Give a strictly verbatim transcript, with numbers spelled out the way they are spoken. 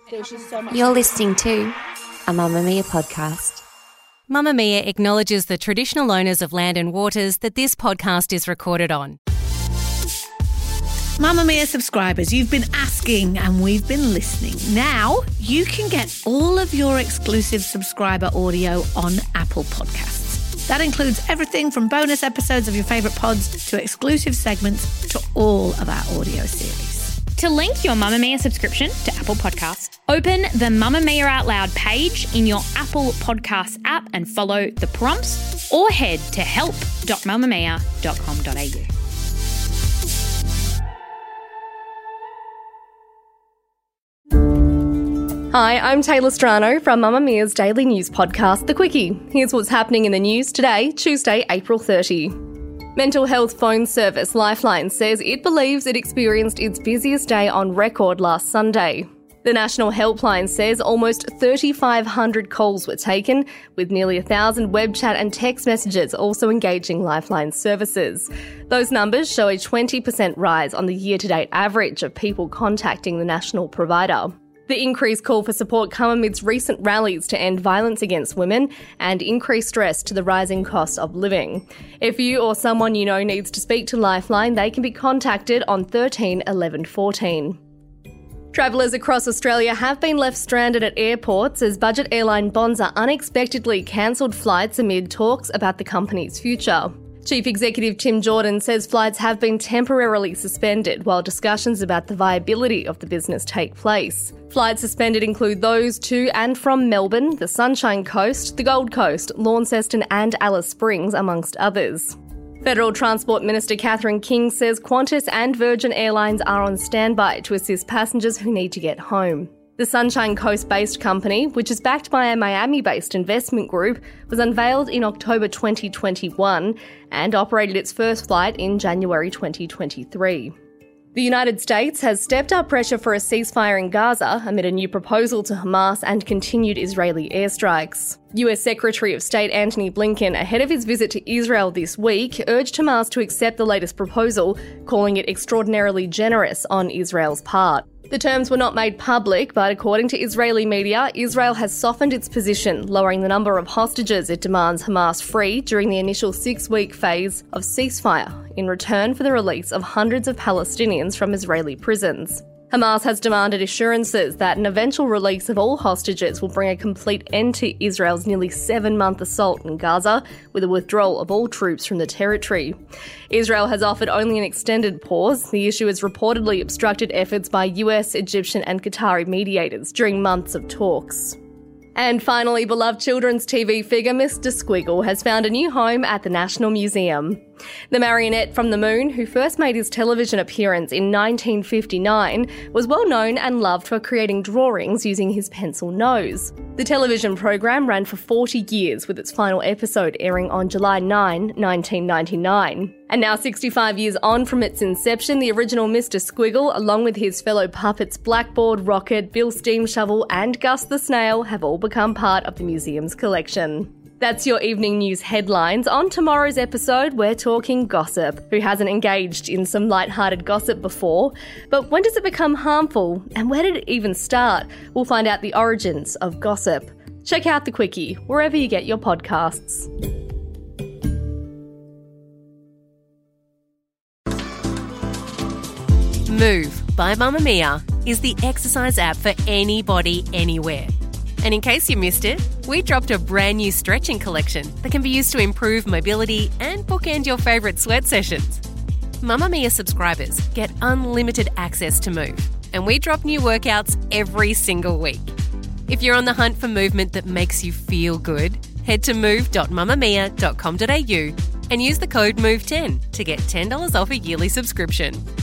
You're listening to a Mamamia podcast. Mamamia acknowledges the traditional owners of land and waters that this podcast is recorded on. Mamamia subscribers, you've been asking and we've been listening. Now you can get all of your exclusive subscriber audio on Apple Podcasts. That includes everything from bonus episodes of your favourite pods to exclusive segments to all of our audio series. To link your Mamamia subscription to Apple Podcasts, open the Mamamia Out Loud page in your Apple Podcasts app and follow the prompts, or head to help dot mamamia dot com dot a u. Hi, I'm Taylor Strano from Mamamia's daily news podcast, The Quickie. Here's what's happening in the news today, Tuesday, April thirtieth. Mental health phone service Lifeline says it believes it experienced its busiest day on record last Sunday. The National Helpline says almost three thousand five hundred calls were taken, with nearly one thousand web chat and text messages also engaging Lifeline services. Those numbers show a twenty percent rise on the year-to-date average of people contacting the national provider. The increased call for support come amidst recent rallies to end violence against women and increased stress to the rising cost of living. If you or someone you know needs to speak to Lifeline, they can be contacted on thirteen eleven fourteen. Travellers across Australia have been left stranded at airports as budget airline Bonza unexpectedly cancelled flights amid talks about the company's future. Chief Executive Tim Jordan says flights have been temporarily suspended while discussions about the viability of the business take place. Flights suspended include those to and from Melbourne, the Sunshine Coast, the Gold Coast, Launceston and Alice Springs, amongst others. Federal Transport Minister Catherine King says Qantas and Virgin Airlines are on standby to assist passengers who need to get home. The Sunshine Coast-based company, which is backed by a Miami-based investment group, was unveiled in October twenty twenty-one and operated its first flight in January twenty twenty-three. The United States has stepped up pressure for a ceasefire in Gaza amid a new proposal to Hamas and continued Israeli airstrikes. U S Secretary of State Antony Blinken, ahead of his visit to Israel this week, urged Hamas to accept the latest proposal, calling it extraordinarily generous on Israel's part. The terms were not made public, but according to Israeli media, Israel has softened its position, lowering the number of hostages it demands Hamas free during the initial six-week phase of ceasefire, in return for the release of hundreds of Palestinians from Israeli prisons. Hamas has demanded assurances that an eventual release of all hostages will bring a complete end to Israel's nearly seven-month assault in Gaza, with a withdrawal of all troops from the territory. Israel has offered only an extended pause. The issue has reportedly obstructed efforts by U S, Egyptian and Qatari mediators during months of talks. And finally, beloved children's T V figure Mister Squiggle has found a new home at the National Museum. The marionette from the moon, who first made his television appearance in nineteen fifty-nine, was well known and loved for creating drawings using his pencil nose. The television program ran for forty years, with its final episode airing on July ninth, nineteen ninety-nine. And now sixty-five years on from its inception, the original Mister Squiggle, along with his fellow puppets Blackboard, Rocket, Bill Steam Shovel and Gus the Snail, have all become part of the museum's collection. That's your evening news headlines. On tomorrow's episode, we're talking gossip. Who hasn't engaged in some light-hearted gossip before? But when does it become harmful? And where did it even start? We'll find out the origins of gossip. Check out The Quickie, wherever you get your podcasts. Move by Mamamia is the exercise app for anybody, anywhere. And in case you missed it, we dropped a brand new stretching collection that can be used to improve mobility and bookend your favourite sweat sessions. Mamamia subscribers get unlimited access to Move, and we drop new workouts every single week. If you're on the hunt for movement that makes you feel good, head to move dot mamamia dot com dot a u and use the code move ten to get ten dollars off a yearly subscription.